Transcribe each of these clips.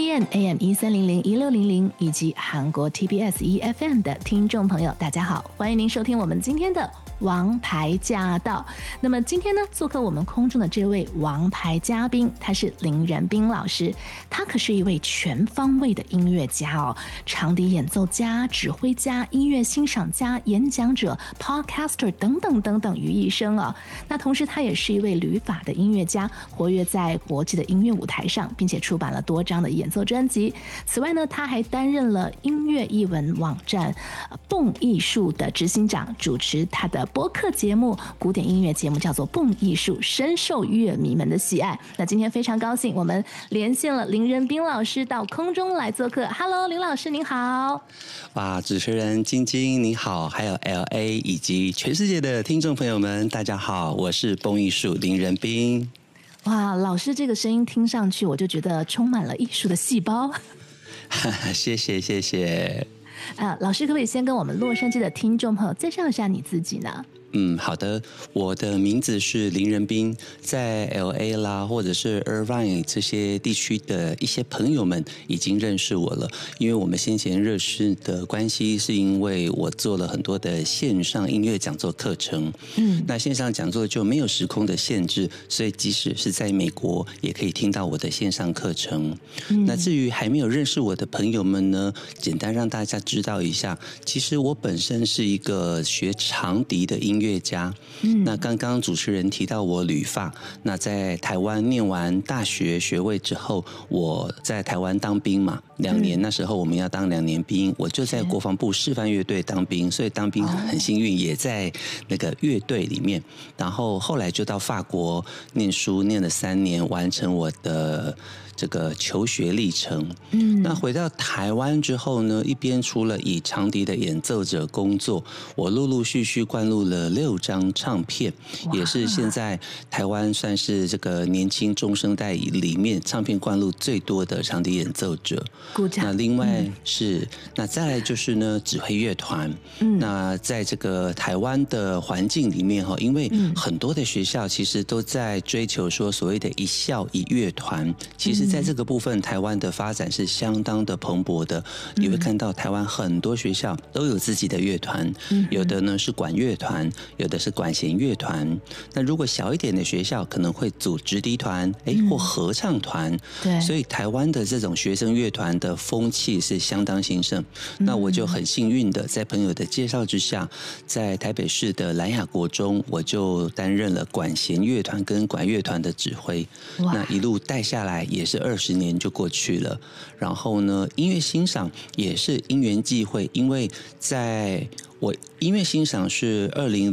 TBN AM1300 1600以及韩国 TBS EFM 的听众朋友，大家好，欢迎您收听我们今天的王牌驾到。那么今天呢，做客我们空中的这位王牌嘉宾，他是林仁斌老师。他可是一位全方位的音乐家哦，长笛演奏家、指挥家、音乐欣赏家、演讲者、podcaster 等等等等于一身哦。那同时他也是一位旅法的音乐家，活跃在国际的音乐舞台上，并且出版了多张的演奏专辑。此外呢，他还担任了音乐艺文网站蹦艺术的执行长，主持他的播客节目，古典音乐节目叫做蹦艺术，深受乐迷们的喜爱。那今天非常高兴，我们连线了林仁斌老师到空中来做客。Hello， 林老师您好。 哇，主持人晶晶你好，还有 LA 以及全世界的听众朋友们，大家好，我是蹦艺术林仁斌。 哇，老师这个声音听上去，我就觉得充满了艺术的细胞。 谢谢谢谢。 老师可不可以先跟我们洛杉矶的听众朋友介绍一下你自己呢？ 好的，我的名字是林仁斌，在 LA 啦，或者是 Irvine 这些地区的一些朋友们已经认识我了，因为我们先前认识的关系是因为我做了很多的线上音乐讲座课程，那线上讲座就没有时空的限制，所以即使是在美国也可以听到我的线上课程。那至于还没有认识我的朋友们呢，简单让大家知道一下，其实我本身是一个学长笛的音乐家。那刚刚主持人提到我旅法，那在台湾念完大学学位之后，我在台湾当兵嘛，2年，那时候我们要当2年兵，我就在国防部示范乐队当兵，所以当兵很幸运，也在那个乐队里面。然后后来就到法国念书，念了3年，完成我的这个求学历程。那回到台湾之后呢，一边除了以长笛的演奏者工作，我陆陆续续灌录了6张唱片，也是现在台湾算是这个年轻中生代里面唱片灌录最多的长笛演奏者。那另外是那再来就是呢，指挥乐团。那在这个台湾的环境里面哈，因为很多的学校其实都在追求说所谓的一校一乐团，其实在这个部分台湾的发展是相当的蓬勃的。你会看到台湾很多学校都有自己的乐团，有的呢是管乐团，有的是管弦乐团。那如果小一点的学校可能会组直笛团或合唱团。对，所以台湾的这种学生乐团的风气是相当兴盛。那我就很幸运的在朋友的介绍之下，在台北市的兰雅国中，我就担任了管弦乐团跟管乐团的指挥。那一路带下来也是20年就过去了。然后呢，音乐欣赏也是因缘际会，因为在我音乐欣赏是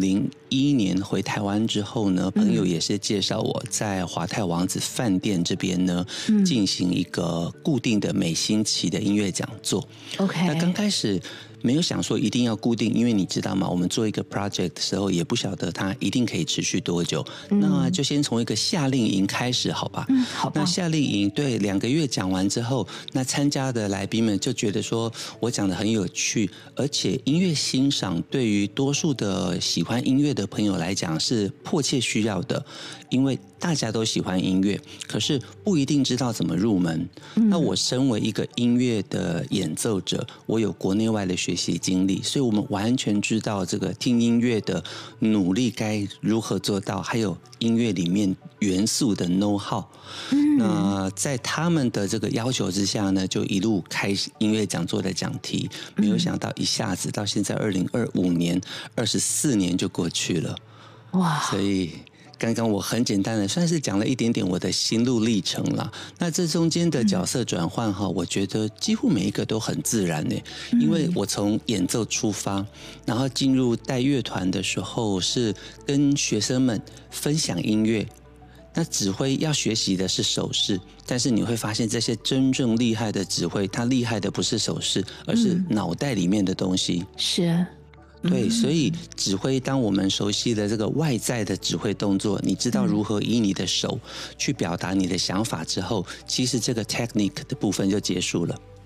2001年回台湾之后呢，朋友也是介绍我在华泰王子饭店这边呢，进行一个固定的每星期的音乐讲座。那刚开始没有想说一定要固定，因为你知道吗，我们做一个 project 的时候也不晓得它一定可以持续多久。那就先从一个夏令营开始好吧。好吧。那夏令营对2个月讲完之后，那参加的来宾们就觉得说我讲得很有趣，而且音乐欣赏对于多数的喜欢音乐的朋友来讲是迫切需要的，因为大家都喜欢音乐，可是不一定知道怎么入门。那我身为一个音乐的演奏者，我有国内外的学习经历，所以我们完全知道这个听音乐的努力该如何做到，还有音乐里面元素的 know how。那在他们的这个要求之下呢，就一路开音乐讲座的讲题，没有想到一下子到现在2025年24年就过去了。哇！所以刚刚我很简单的算是讲了一点点我的心路历程啦。那这中间的角色转换哈，我觉得几乎每一个都很自然耶，因为我从演奏出发，然后进入带乐团的时候是跟学生们分享音乐。那指挥要学习的是手势，但是你会发现这些真正厉害的指挥，他厉害的不是手势，而是脑袋里面的东西。是。对，所以指挥，当我们熟悉了这个外在的指挥动作，你知道如何以你的手去表达你的想法之后，其实这个 technique 的部分就结束了。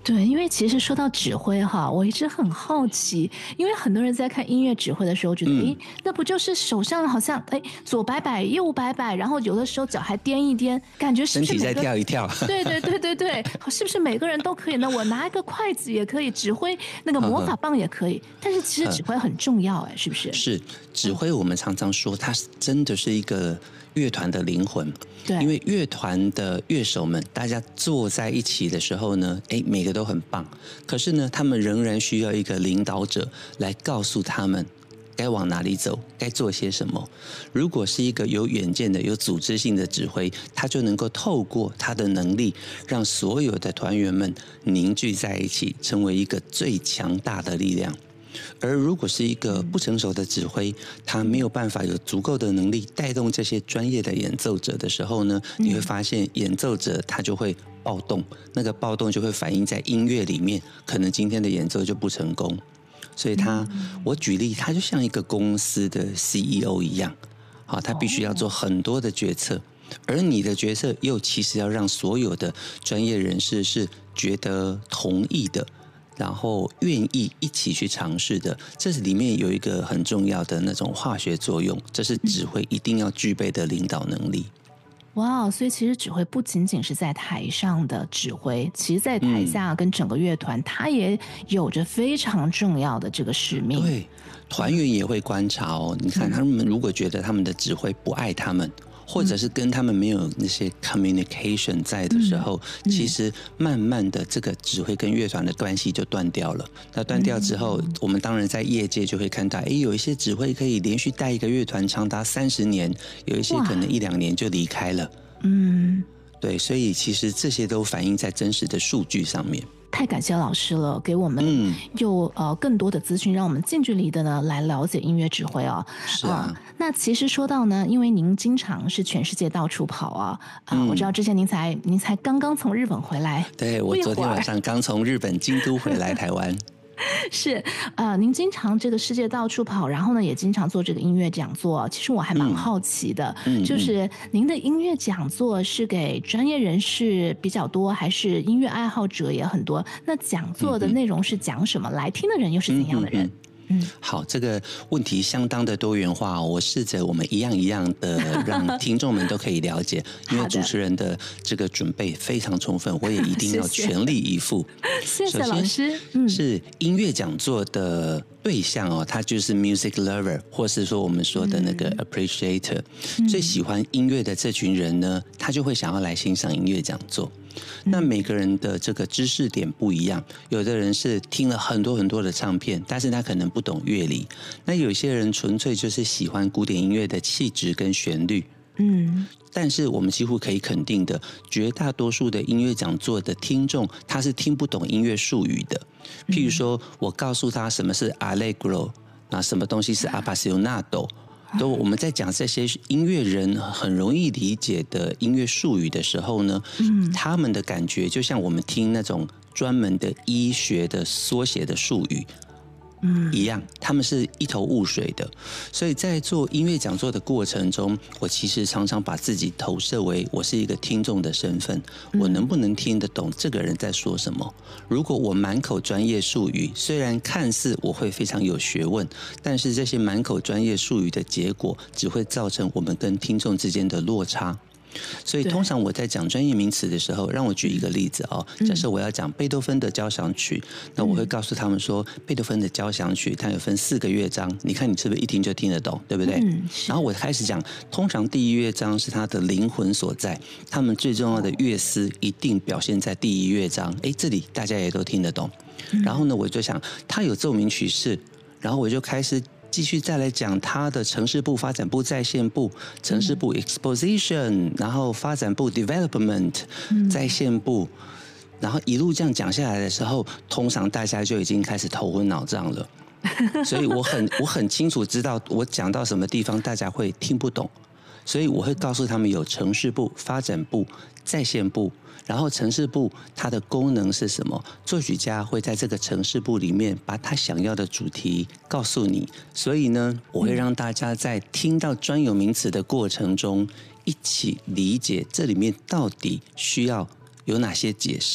对，因为其实说到指挥哈，我一直很好奇，因为很多人在看音乐指挥的时候觉得，诶，那不就是手上好像左摆摆右摆摆，然后有的时候脚还颠一颠，感觉是不是身体再跳一跳？ 对对对对对，是不是每个人都可以呢？我拿一个筷子也可以，指挥那个魔法棒也可以，但是其实指挥很重要，是不是？ 是指挥，我们常常说它真的是一个乐团的灵魂。 对， 因为乐团的乐手们，大家坐在一起的时候呢，每个都很棒。可是呢，他们仍然需要一个领导者来告诉他们该往哪里走，该做些什么。如果是一个有远见的、有组织性的指挥，他就能够透过他的能力，让所有的团员们凝聚在一起，成为一个最强大的力量。而如果是一个不成熟的指挥，他没有办法有足够的能力带动这些专业的演奏者的时候呢，你会发现演奏者他就会暴动，那个暴动就会反映在音乐里面，可能今天的演奏就不成功。所以我举例，他就像一个公司的 CEO 一样，好，他必须要做很多的决策，而你的决策又其实要让所有的专业人士是觉得同意的，然后愿意一起去尝试的，这里面有一个很重要的那种化学作用，这是指挥一定要具备的领导能力。 哇，所以其实指挥不仅仅是在台上的指挥，其实在台下跟整个乐团，它也有着非常重要的这个使命。 对，团员也会观察哦。你看，他们如果觉得他们的指挥不爱他们，或者是跟他们没有那些 communication 在的时候，其实慢慢的这个指挥跟乐团的关系就断掉了。那断掉之后，我们当然在业界就会看到，有一些指挥可以连续带一个乐团长达30年，有一些可能1-2年就离开了。对，所以其实这些都反映在真实的数据上面。 太感谢老师了，给我们又更多的资讯，让我们近距离的呢来了解音乐指挥哦。 是啊， 那其实说到呢，因为您经常是全世界到处跑啊，我知道之前您才刚刚从日本回来， 对，我昨天晚上刚从日本京都回来台湾。 是，您经常这个世界到处跑，然后呢，也经常做这个音乐讲座。其实我还蛮好奇的，就是您的音乐讲座是给专业人士比较多，还是音乐爱好者也很多？那讲座的内容是讲什么？来听的人又是怎样的人？ 好，这个问题相当的多元化，我试着我们一样一样的让听众们都可以了解，因为主持人的这个准备非常充分，我也一定要全力以赴。 谢谢老师。 是音乐讲座的对象哦，他就是 music lover， 或是说我们说的那个 appreciator，最喜欢音乐的这群人呢，他就会想要来欣赏音乐讲座。那每个人的这个知识点不一样，有的人是听了很多很多的唱片，但是他可能不懂乐理。那有些人纯粹就是喜欢古典音乐的气质跟旋律。但是我们几乎可以肯定的，绝大多数的音乐讲座的听众，他是听不懂音乐术语的。譬如说，我告诉他什么是 Allegro， 那什么东西是 Appassionato。都我们在讲这些音乐人很容易理解的音乐术语的时候呢，他们的感觉就像我们听那种专门的医学的缩写的术语一样，他们是一头雾水的。所以在做音乐讲座的过程中，我其实常常把自己投射为我是一个听众的身份，我能不能听得懂这个人在说什么？如果我满口专业术语，虽然看似我会非常有学问，但是这些满口专业术语的结果，只会造成我们跟听众之间的落差。所以通常我在讲专业名词的时候，让我举一个例子哦。假设我要讲贝多芬的交响曲，那我会告诉他们说，贝多芬的交响曲它有分4个乐章，你看你是不是一听就听得懂，对不对？然后我开始讲，通常第1乐章是它的灵魂所在，他们最重要的乐思一定表现在第1乐章。这里大家也都听得懂。然后呢，我就想，它有奏鸣曲式，然后我就开始继续再来讲它的程式部、发展部、在线部、程式部 exposition， 然后发展部 development， 在线部，然后一路这样讲下来的时候，通常大家就已经开始头昏脑胀了。所以我很清楚知道我讲到什么地方大家会听不懂，所以我会告诉他们有程式部、发展部、在线部。然后程式部它的功能是什么？作曲家会在这个程式部里面把他想要的主题告诉你。所以呢，我会让大家在听到专有名词的过程中，一起理解这里面到底需要有哪些解释。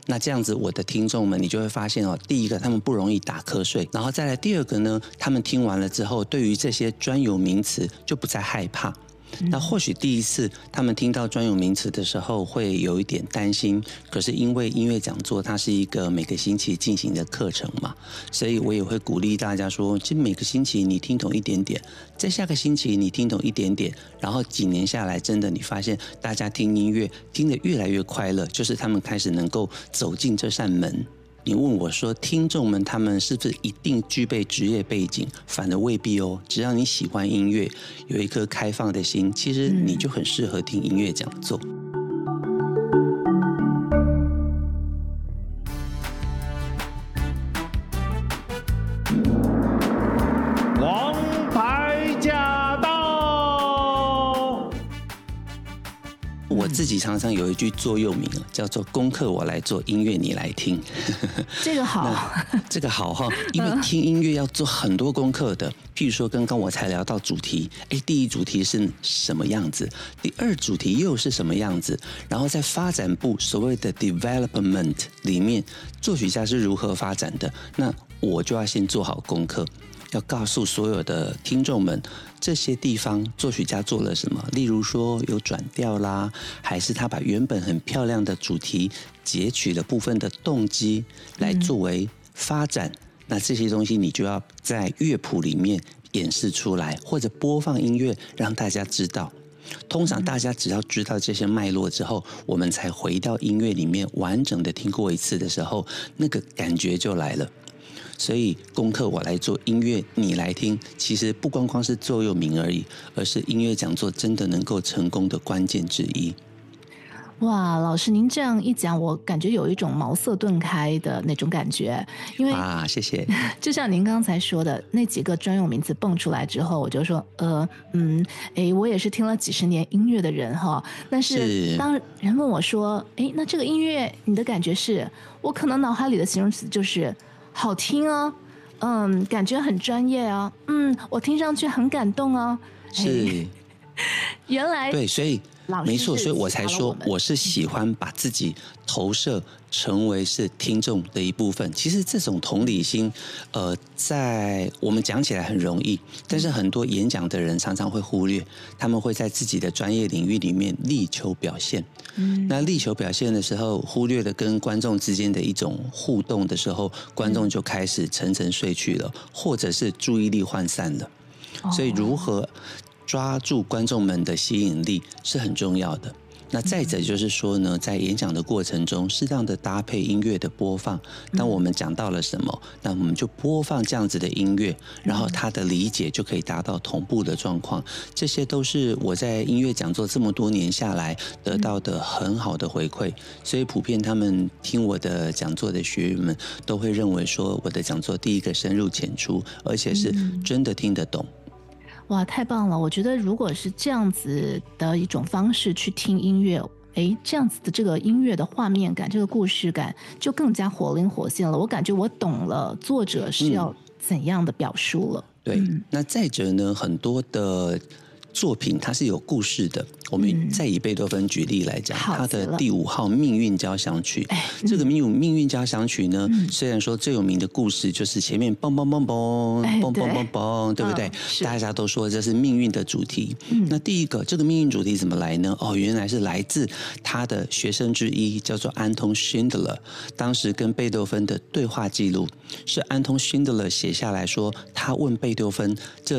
那这样子我的听众们你就会发现哦，第一个他们不容易打瞌睡，然后再来第二个呢，他们听完了之后对于这些专有名词就不再害怕。那或许第一次他们听到专有名词的时候会有一点担心，可是因为音乐讲座它是一个每个星期进行的课程嘛，所以我也会鼓励大家说，其实每个星期你听懂一点点，在下个星期你听懂一点点，然后几年下来真的你发现大家听音乐听得越来越快乐，就是他们开始能够走进这扇门。你问我说听众们他们是不是一定具备职业背景，反而未必哦，只要你喜欢音乐，有一颗开放的心，其实你就很适合听音乐讲座。 王牌驾到！ 我自己常常有一句座右铭叫做功课我来做，音乐你来听。 这个好， 这个好哈，因为听音乐要做很多功课的。譬如说刚刚我才聊到主题，第一主题是什么样子，第二主题又是什么样子，然后在发展部所谓的 development 里面，作曲家是如何发展的，那我就要先做好功课，要告诉所有的听众们这些地方作曲家做了什么，例如说有转调啦，还是他把原本很漂亮的主题截取了部分的动机来作为发展，那这些东西你就要在乐谱里面演示出来，或者播放音乐让大家知道。通常大家只要知道这些脉络之后，我们才回到音乐里面完整的听过一次的时候，那个感觉就来了。所以功课我来做，音乐你来听，其实不光光是座右铭而已，而是音乐讲座真的能够成功的关键之一。 哇，老师您这样一讲，我感觉有一种茅塞顿开的那种感觉，因为谢谢。 就像您刚才说的，那几个专用名词蹦出来之后，我就说，我也是听了几十年音乐的人哈，但是当人问我说，那这个音乐你的感觉是，我可能脑海里的形容词就是好听啊，感觉很专业啊，我听上去很感动啊， 是， 原来对，所以。没错，所以我才说我是喜欢把自己投射成为是听众的一部分。其实这种同理心，在我们讲起来很容易，但是很多演讲的人常常会忽略，他们会在自己的专业领域里面力求表现。那力求表现的时候，忽略了跟观众之间的一种互动的时候，观众就开始沉沉睡去了，或者是注意力涣散了。所以如何抓住观众们的吸引力是很重要的。那再者就是说呢，在演讲的过程中，适当的搭配音乐的播放。当我们讲到了什么，那我们就播放这样子的音乐，然后他的理解就可以达到同步的状况。这些都是我在音乐讲座这么多年下来得到的很好的回馈。所以普遍他们听我的讲座的学员们都会认为说，我的讲座第一个深入浅出，而且是真的听得懂。 哇，太棒了！我觉得如果是这样子的一种方式去听音乐，这样子的这个音乐的画面感，这个故事感就更加活灵活现了。我感觉我懂了作者是要怎样的表述了。 对，那再者呢，很多的作品它是有故事的。我们再以贝多芬举例来讲，他的第5号命运交响曲，这个命运交响曲呢，虽然说最有名的故事就是前面嘣嘣嘣嘣嘣嘣嘣嘣，对不对？大家都说这是命运的主题。那第一个，这个命运主题怎么来呢？原来是来自他的学生之一，叫做安东·辛德勒，当时跟贝多芬的对话记录是安东·辛德勒写下来说，他问贝多芬这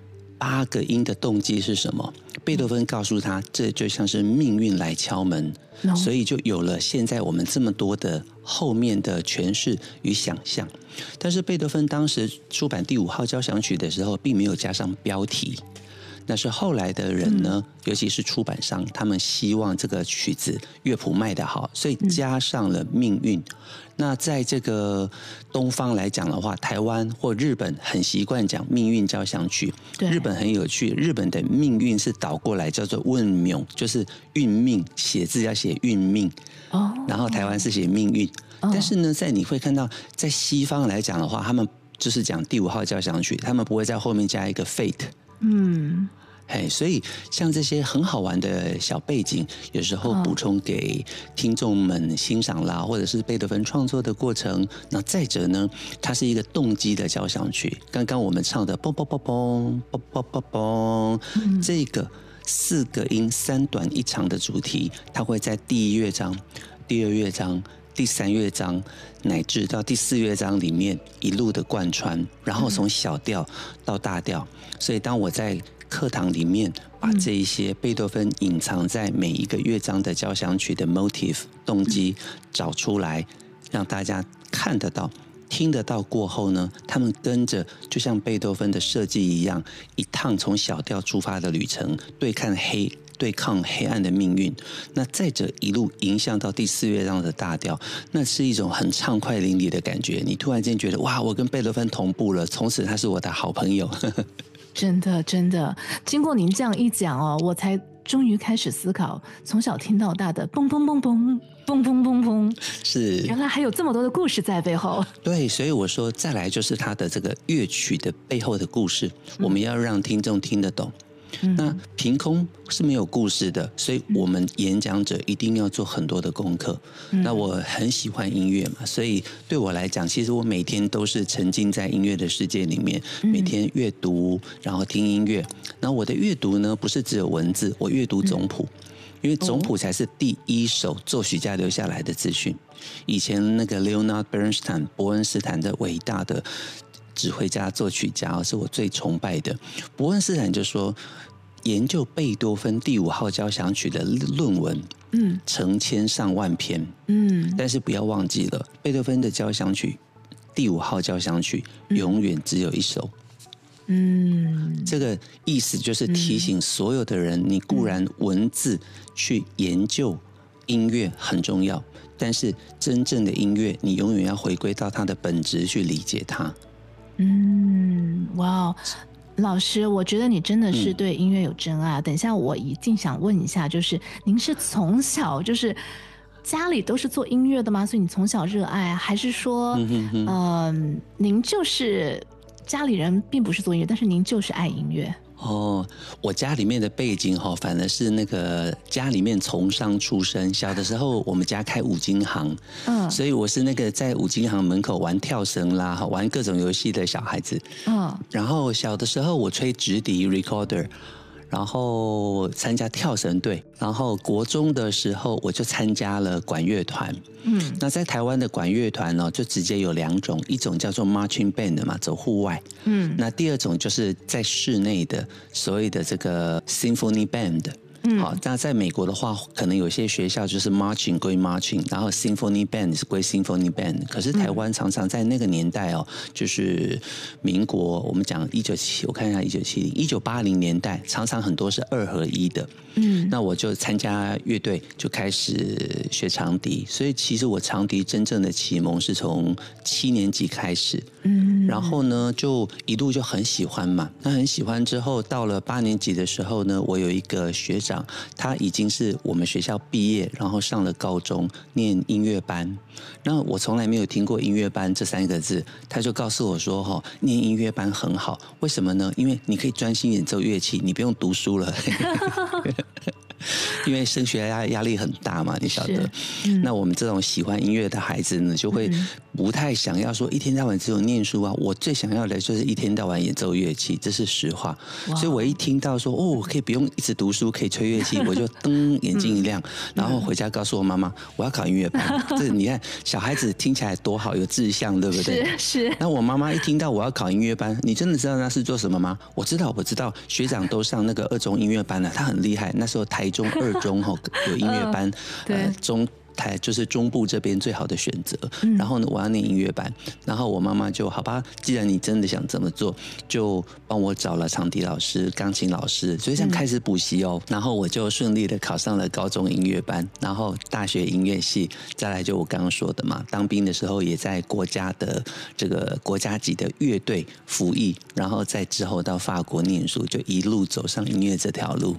8个音的动机是什么？贝多芬告诉他，这就像是命运来敲门，所以就有了现在我们这么多的后面的诠释与想象。但是贝多芬当时出版第5号交响曲的时候，并没有加上标题。那是后来的人呢，尤其是出版商，他们希望这个曲子乐谱卖得好，所以加上了命运。那在这个东方来讲的话，台湾或日本很习惯讲命运交响曲。日本很有趣，日本的命运是倒过来叫做运命，就是运命，写字要写运命。然后台湾是写命运。但是呢，你会看到在西方来讲的话，他们就是讲第5号交响曲，他们不会在后面加一个 fate。 所以像这些很好玩的小背景，有时候补充给听众们欣赏啦，或者是贝多芬创作的过程。那再者呢，它是一个动机的交响曲。刚刚我们唱的嘣嘣嘣嘣嘣嘣嘣嘣，这个4个音3短1长的主题，它会在第1乐章、第2乐章、第3乐章乃至到第4乐章里面一路的贯穿，然后从小调到大调。所以当我在课堂里面把这一些贝多芬隐藏在每一个乐章的交响曲的 motif 动机找出来，让大家看得到听得到过后呢，他们跟着就像贝多芬的设计一样，一趟从小调出发的旅程，对抗黑暗的命运。那再者一路影响到第4乐章的大调，那是一种很畅快淋漓的感觉。你突然间觉得哇，我跟贝多芬同步了，从此他是我的好朋友。 真的真的，经过您这样一讲哦，我才终于开始思考，从小听到大的嘣嘣嘣嘣嘣嘣嘣嘣， 是原来还有这么多的故事在背后。 对，所以我说再来就是它的这个乐曲的背后的故事，我们要让听众听得懂。那凭空是没有故事的，所以我们演讲者一定要做很多的功课。那我很喜欢音乐嘛，所以对我来讲，其实我每天都是沉浸在音乐的世界里面，每天阅读，然后听音乐。然后我的阅读呢，不是只有文字，我阅读总谱。因为总谱才是第一手作曲家留下来的资讯。以前那个 Leonard Bernstein 伯恩斯坦的伟大的指挥家、作曲家是我最崇拜的。伯恩斯坦就说，研究贝多芬第5号交响曲的论文，成千上万篇，但是不要忘记了，贝多芬的交响曲第5号交响曲永远只有1首。这个意思就是提醒所有的人，你固然文字去研究音乐很重要，但是真正的音乐，你永远要回归到它的本质去理解它。 哇，老师，我觉得你真的是对音乐有真爱。等一下，我一定想问一下，就是您是从小就是家里都是做音乐的吗？所以你从小热爱，还是说，您就是家里人并不是做音乐，但是您就是爱音乐？ 我家里面的背景反而是那个家里面从商出身。小的时候我们家开五金行，所以我是那个在五金行门口玩跳绳啦、玩各种游戏的小孩子。然后小的时候我吹直笛 recorder， 然后参加跳绳队，然后国中的时候我就参加了管乐团。那在台湾的管乐团呢，就直接有2种，一种叫做 marching band 嘛，走户外。那第2种就是在室内的所谓的这个 symphony band。好，那在美国的话，可能有些学校就是 marching 归 marching， 然后 symphony band 是归 symphony band。可是台湾常常在那个年代就是民国，我们讲我看一下1980年代，常常很多是2合1的。那我就参加乐队，就开始学长笛。所以其实我长笛真正的启蒙是从7年级开始。然后呢，就一路就很喜欢嘛。那很喜欢之后，到了8年级的时候呢，我有一个学长，他已经是我们学校毕业，然后上了高中念音乐班。那我从来没有听过音乐班这3个字，他就告诉我说，念音乐班很好，为什么呢？因为你可以专心演奏乐器，你不用读书了。因为升学压力很大嘛，你晓得。那我们这种喜欢音乐的孩子呢，就会不太想要说一天到晚只有念书啊。我最想要的就是一天到晚演奏乐器，这是实话。所以我一听到说我可以不用一直读书，可以吹乐器，我就噔眼睛一亮，然后回家告诉我妈妈我要考音乐班。这你看小孩子听起来多好，有志向，对不对？ 是。 那我妈妈一听到我要考音乐班，你真的知道那是做什么吗？我知道，学长都上那个2中音乐班了，他很厉害。那时候台中2中有音乐班，就是中部这边最好的选择。然后呢，我要念音乐班，然后我妈妈就好吧，既然你真的想这么做，就帮我找了长笛老师、钢琴老师，所以这样开始补习然后我就顺利的考上了高中音乐班，然后大学音乐系，再来就我刚刚说的嘛，当兵的时候也在国家的这个国家级的乐队服役，然后再之后到法国念书，就一路走上音乐这条路。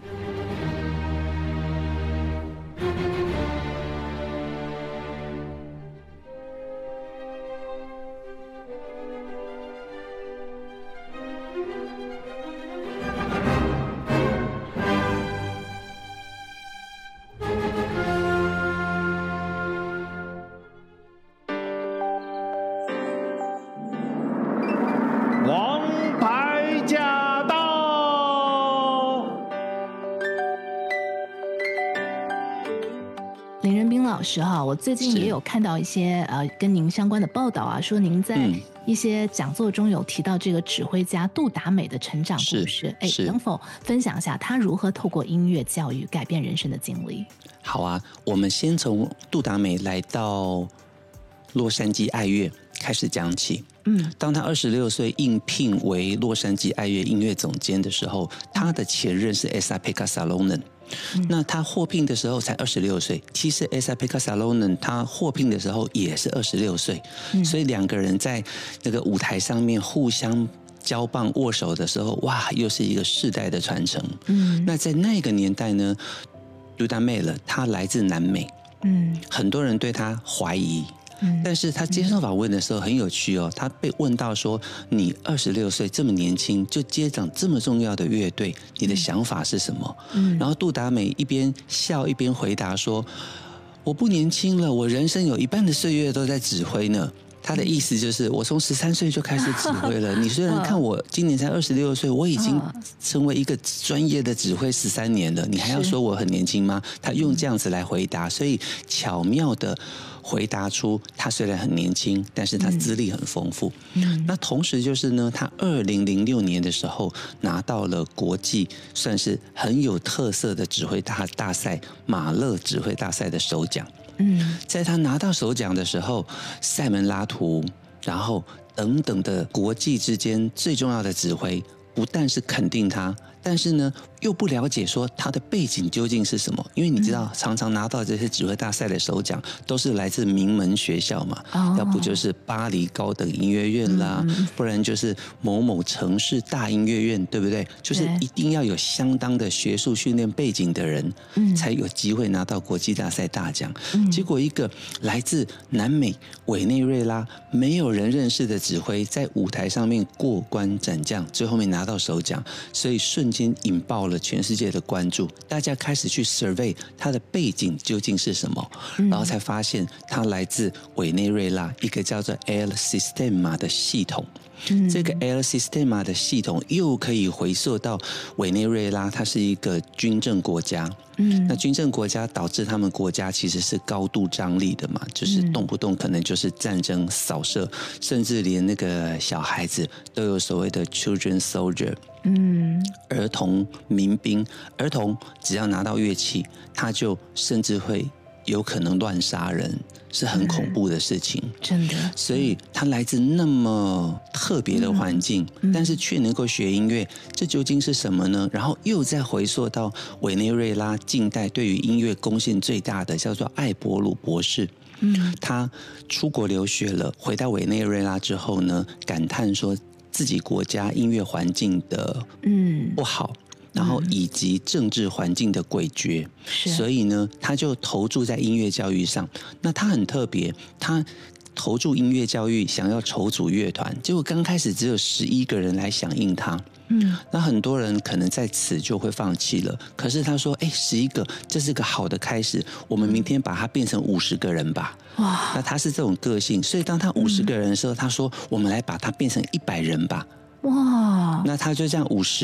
师哈，我最近也有看到一些跟您相关的报道啊，说您在一些讲座中有提到这个指挥家杜达美的成长故事，能否分享一下他如何透过音乐教育改变人生的经历？ 好啊，我们先从杜达美来到洛杉矶爱乐开始讲起。当他26岁应聘为洛杉矶爱乐音乐总监的时候，他的前任是 Esa-Pekka Salonen。那他获聘的时候才26岁，其实 Esa-Pekka Salonen 他获聘的时候也是26岁，所以两个人在那个舞台上面互相交棒握手的时候，哇，又是一个世代的传承。那在那个年代呢，杜达美了，他来自南美，很多人对他怀疑。但是他接受访问的时候很有趣哦，他被问到说：“你26岁这么年轻就接掌这么重要的乐队，你的想法是什么？”然后杜达美一边笑一边回答说：“我不年轻了，我人生有一半的岁月都在指挥呢。”他的意思就是，我从13岁就开始指挥了。你虽然看我今年才26岁，我已经成为一个专业的指挥13年了，你还要说我很年轻吗？他用这样子来回答，所以巧妙的回答出他虽然很年轻，但是他资历很丰富。那同时就是呢，他2006年的时候拿到了国际算是很有特色的指挥大赛马勒指挥大赛的首奖。在他拿到首奖的时候，塞门拉图，然后等等的国际之间最重要的指挥，不但是肯定他，但是呢又不了解说他的背景究竟是什么，因为你知道常常拿到这些指挥大赛的首奖都是来自名门学校嘛，要不就是巴黎高等音乐院啦，不然就是某某城市大音乐院，对不对？就是一定要有相当的学术训练背景的人，才有机会拿到国际大赛大奖。结果一个来自南美委内瑞拉没有人认识的指挥，在舞台上面过关斩将，最后面拿到首奖，所以瞬间引爆了全世界的关注，大家开始去 survey 他的背景究竟是什么，然后才发现他来自委内瑞拉一个叫做 El Sistema 的系统。这个 El Sistema 的系统又可以回溯到委内瑞拉，它是一个军政国家。那军政国家导致他们国家其实是高度张力的嘛，就是动不动可能就是战争扫射，甚至连那个小孩子都有所谓的 children soldier，儿童民兵，儿童只要拿到乐器，他就甚至会有可能乱杀人，是很恐怖的事情， 真的。 所以他来自那么特别的环境，但是却能够学音乐，这究竟是什么呢？然后又再回溯到委内瑞拉近代对于音乐贡献最大的叫做艾伯鲁博士。他出国留学了，回到委内瑞拉之后呢，感叹说自己国家音乐环境的不好，然后以及政治环境的诡谲，所以呢，他就投注在音乐教育上。那他很特别，他投注音乐教育，想要筹组乐团，结果刚开始只有11个人来响应他。那很多人可能在此就会放弃了。可是他说，11个，这是个好的开始，我们明天把它变成50个人吧。哇！那他是这种个性，所以当他50个人的时候，他说，我们来把它变成100人吧。哇！那他就这样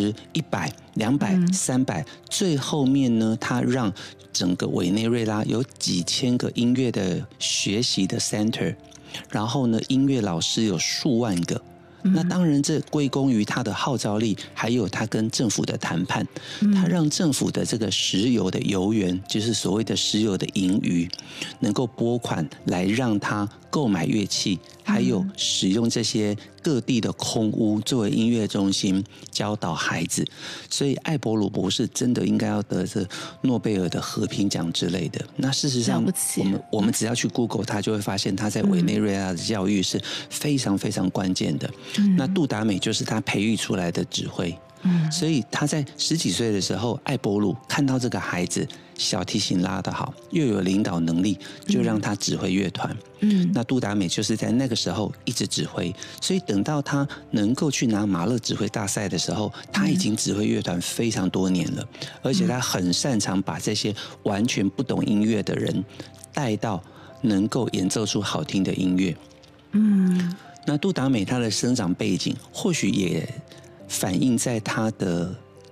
50、100、200、300，最后面呢，他让整个委内瑞拉有几千个音乐的学习的 center， 然后呢，音乐老师有数万个。那当然，这归功于他的号召力，还有他跟政府的谈判。他让政府的这个石油的油源，就是所谓的石油的盈余，能够拨款来让他购买乐器，还有使用这些各地的空屋作为音乐中心，教导孩子。所以艾伯鲁博士真的应该要得这诺贝尔的和平奖之类的。那事实上，我们只要去 Google， 他就会发现他在委内瑞拉的教育是非常非常关键的。那杜达美就是他培育出来的指挥。所以他在10几岁的时候，艾伯鲁看到这个孩子小提琴拉得好，又有领导能力，就让他指挥乐团。那杜达美就是在那个时候一直指挥，所以等到他能够去拿马勒指挥大赛的时候，他已经指挥乐团非常多年了，而且他很擅长把这些完全不懂音乐的人带到能够演奏出好听的音乐。那杜达美他的生长背景或许也反映在他的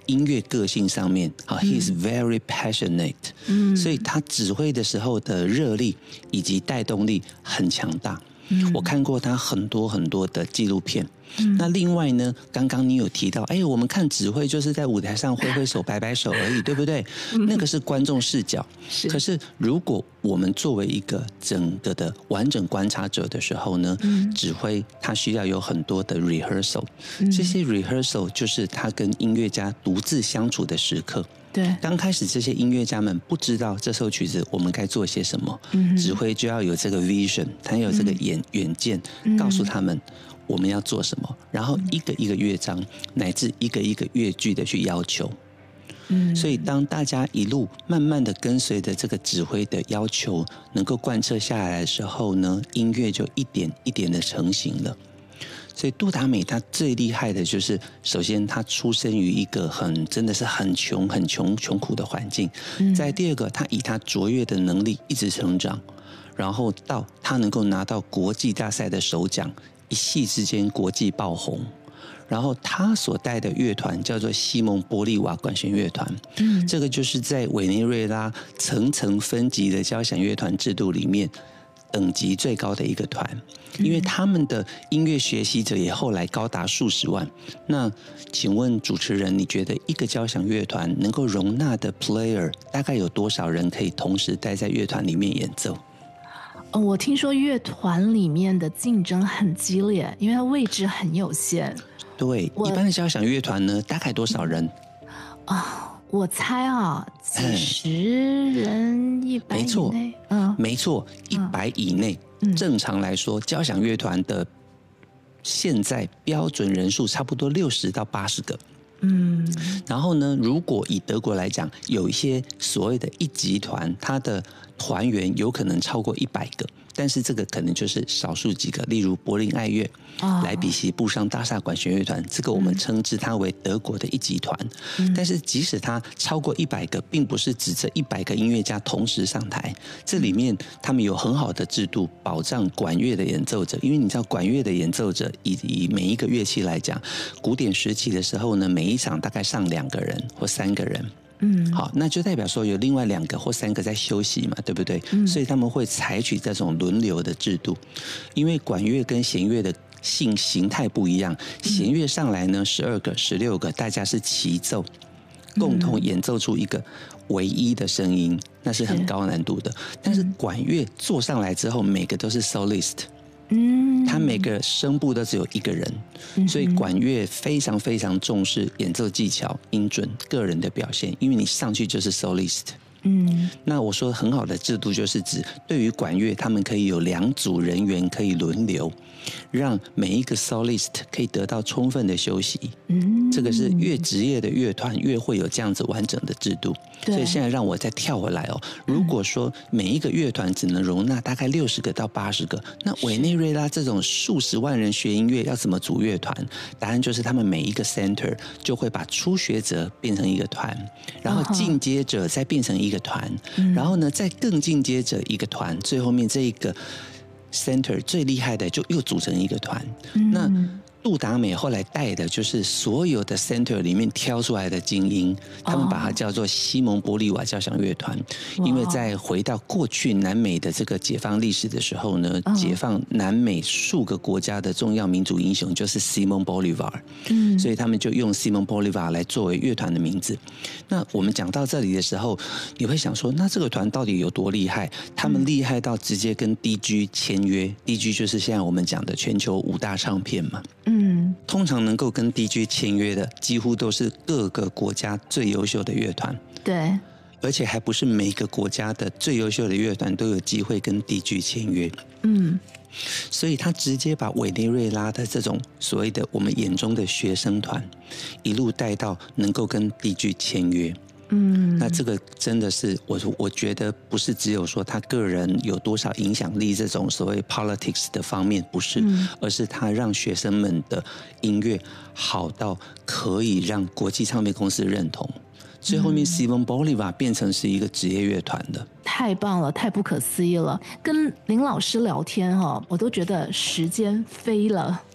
音乐个性上面he is very passionate，所以他指挥的时候的热力以及带动力很强大。我看过他很多很多的纪录片。那另外呢，刚刚你有提到，我们看指挥就是在舞台上挥挥手、摆摆手而已，对不对？那个是观众视角。可是如果我们作为一个整个的完整观察者的时候呢，指挥他需要有很多的 rehearsal，这些 rehearsal 就是他跟音乐家独自相处的时刻。 对， 刚开始这些音乐家们不知道这首曲子我们该做些什么，指挥就要有这个 vision， 他有这个远见，告诉他们我们要做什么，然后一个一个乐章乃至一个一个乐句的去要求。所以当大家一路慢慢的跟随着这个指挥的要求能够贯彻下来的时候呢，音乐就一点一点的成型了。所以杜达美他最厉害的就是，首先他出生于一个真的是很穷苦的环境，再第二个，他以他卓越的能力一直成长，然后到他能够拿到国际大赛的首奖，一夕之间国际爆红。然后他所带的乐团叫做西蒙波利瓦管弦乐团，这个就是在委内瑞拉层层分级的交响乐团制度里面等级最高的一个团，因为他们的音乐学习者也后来高达数十万。那请问主持人，你觉得一个交响乐团能够容纳的 player 大概有多少人可以同时待在乐团里面演奏？ 我听说乐团里面的竞争很激烈，因为它位置很有限。对， 一般的交响乐团呢，大概多少人？ 我猜几十人，100以内。 没错，100以内。正常来说，交响乐团的现在标准人数差不多60到80个。然后呢，如果以德国来讲，有一些所谓的一级团，它的团员有可能超过100个。但是这个可能就是少数几个，例如柏林爱乐、莱比锡布商大厦管弦乐团，这个我们称之它为德国的一级团。但是即使它超过100个，并不是指这100个音乐家同时上台，这里面他们有很好的制度保障管乐的演奏者，因为你知道管乐的演奏者以每一个乐器来讲，古典时期的时候呢，每一场大概上2个人或3个人。好，那就代表说有另外2个或3个在休息嘛，对不对？所以他们会采取这种轮流的制度，因为管乐跟弦乐的形态不一样，弦乐上来呢12个、16个，大家是齐奏，共同演奏出一个唯一的声音，那是很高难度的。但是管乐坐上来之后，每个都是 solist。他每个声部都只有1个人，所以管乐非常非常重视演奏技巧、音准、个人的表现，因为你上去就是 solist。那我说很好的制度就是指，对于管乐，他们可以有2组人员可以轮流，让每一个 solist 可以得到充分的休息。这个是越职业的乐团越会有这样子完整的制度。所以现在让我再跳回来如果说每一个乐团只能容纳大概60个到80个，那委内瑞拉这种数十万人学音乐要怎么组乐团？答案就是他们每一个 center 就会把初学者变成一个团，然后进阶者再变成一个团，然后呢再更进阶者一个团，最后面这一个 center 最厉害的就又组成一个团。那杜达美后来带的就是所有的 center 里面挑出来的精英，他们把它叫做西蒙波利瓦交响乐团。因为在回到过去南美的这个解放历史的时候呢，解放南美数个国家的重要民族英雄就是 Simón Bolívar，所以他们就用 Simón Bolívar 来作为乐团的名字。那我们讲到这里的时候，你会想说，那这个团到底有多厉害？他们厉害到直接跟 DG 签约，DG 就是现在我们讲的全球5大唱片嘛。通常能够跟 DG 签约的，几乎都是各个国家最优秀的乐团。 对， 而且还不是每个国家的最优秀的乐团都有机会跟 DG 签约。所以他直接把委内瑞拉的这种所谓的我们眼中的学生团，一路带到能够跟 DG 签约。那这个真的是我觉得不是只有说他个人有多少影响力这种所谓 politics 的方面，不是，而是他让学生们的音乐好到可以让国际唱片公司认同。最后面 Simón Bolívar 变成是一个职业乐团的， 太棒了，太不可思议了。跟林老师聊天我都觉得时间飞了。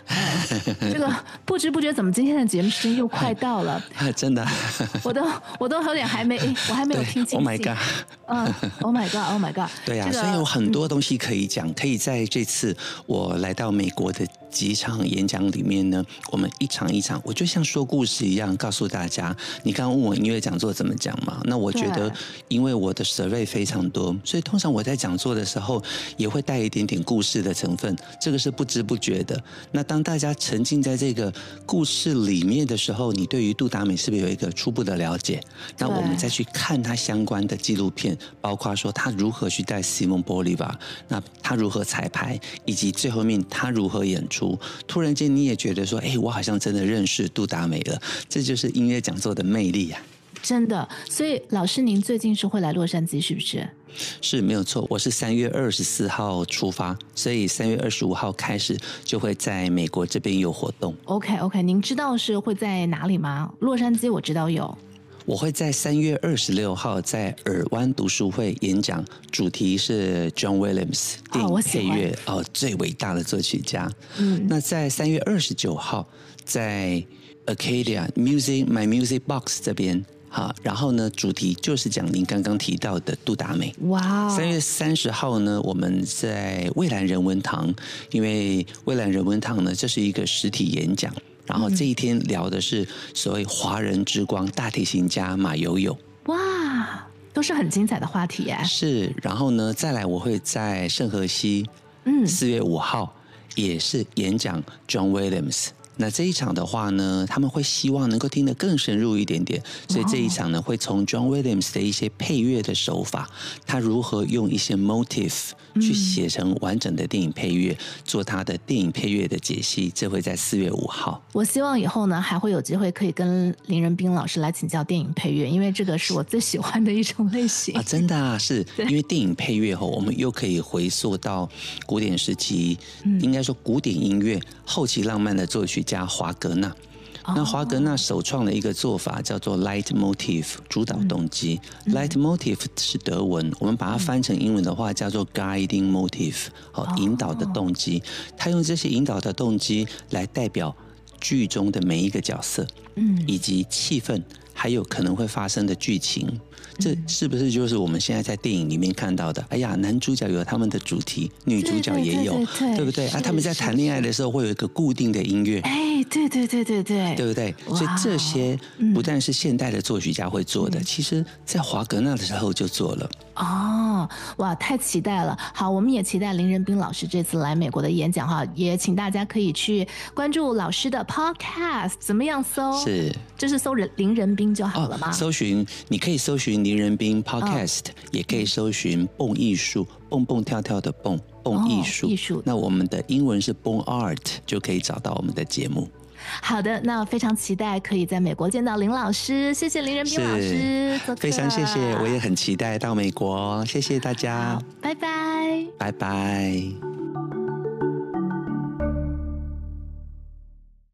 这个不知不觉，怎么今天的节目时间又快到了？ 真的， 我都有点我还没有听清。 Oh my god！ Oh my god！Oh my god！ 对啊，所以有很多东西可以讲，可以在这次我来到美国的几场演讲里面呢，我们一场一场，我就像说故事一样，告诉大家。你刚刚问我音乐讲座怎么讲嘛？那我觉得，因为我的 survey 非常多，所以通常我在讲座的时候也会带一点点故事的成分，这个是不知不觉的。那当大家沉浸在这个故事里面的时候，你对于杜达美是不是有一个初步的了解？那我们再去看他相关的纪录片，包括说他如何去带 Simon Bolivar， 那他如何彩排，以及最后面他如何演出。突然间你也觉得说，我好像真的认识杜达美了，这就是音乐讲座的魅力啊！ 真的，所以老师您最近是会来洛杉矶是不是？ 是没有错，我是3月24号出发，所以3月25号开始就会在美国这边有活动。 OK， 您知道是会在哪里吗？洛杉矶我知道有。 我会在3月26号在尔湾读书会演讲，主题是 John Williams 电影配乐最伟大的作曲家。那在3月29号在 Arcadia My Music Box 这边。好，然后呢，主题就是讲您刚刚提到的杜达美。 哇！3 月30号呢，我们在蔚蓝人文堂，因为蔚蓝人文堂呢，这是一个实体演讲，然后这一天聊的是所谓华人之光大提琴家马友友。 哇，都是很精彩的话题耶。 是，然后呢，再来我会在圣荷西，4月5号也是演讲 John Williams。那这一场的话呢，他们会希望能够听得更深入一点点，所以这一场呢，会从 John Williams 的一些配乐的手法，他如何用一些 motif 去写成完整的电影配乐，做他的电影配乐的解析，这会在4月5号。 我希望以后呢，还会有机会可以跟林仁斌老师来请教电影配乐，因为这个是我最喜欢的一种类型啊！真的啊，是因为电影配乐后，我们又可以回溯到古典时期，应该说古典音乐后期浪漫的作曲家华格纳。那华格纳首创的一个做法叫做 Leitmotiv 主导动机。Leitmotiv 是德文，我们把它翻成英文的话叫做 Guiding Motif， 引导的动机。他用这些引导的动机来代表剧中的每一个角色，以及气氛，还有可能会发生的剧情。这是不是就是我们现在在电影里面看到的？哎呀，男主角有他们的主题，女主角也有，对不对？他们在谈恋爱的时候会有一个固定的音乐， 对，对不对？所以这些不但是现代的作曲家会做的，其实在华格纳的时候就做了。 哇，太期待了！好，我们也期待林仁斌老师这次来美国的演讲哈，也请大家可以去关注老师的 podcast， 怎么样搜？ 是， 就是搜林仁斌就好了吗？ 你可以搜寻林仁斌 podcast，也可以搜寻蹦艺术，蹦蹦跳跳的蹦艺术。那我们的英文是蹦 art， 就可以找到我们的节目。 好的，那非常期待可以在美国见到林老师，谢谢林仁斌老师做客， 非常谢谢，我也很期待到美国，谢谢大家， 拜拜， 拜拜。